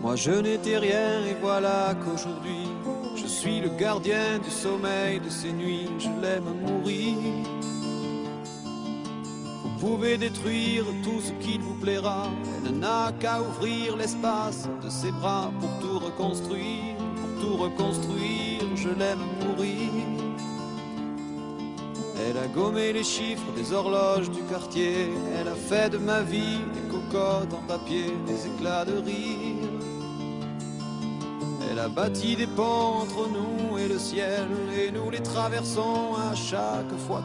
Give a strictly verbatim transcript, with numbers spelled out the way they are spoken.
Moi je n'étais rien et voilà qu'aujourd'hui je suis le gardien du sommeil de ces nuits. Je l'aime à mourir. Vous pouvez détruire tout ce qu'il vous plaira. Elle n'a qu'à ouvrir l'espace de ses bras pour tout reconstruire, pour tout reconstruire. Je l'aime à mourir. Elle a gommé les chiffres des horloges du quartier. Elle a fait de ma vie des cocottes en papier, des éclats de rire. Elle a bâti des ponts entre nous et le ciel, et nous les traversons à chaque fois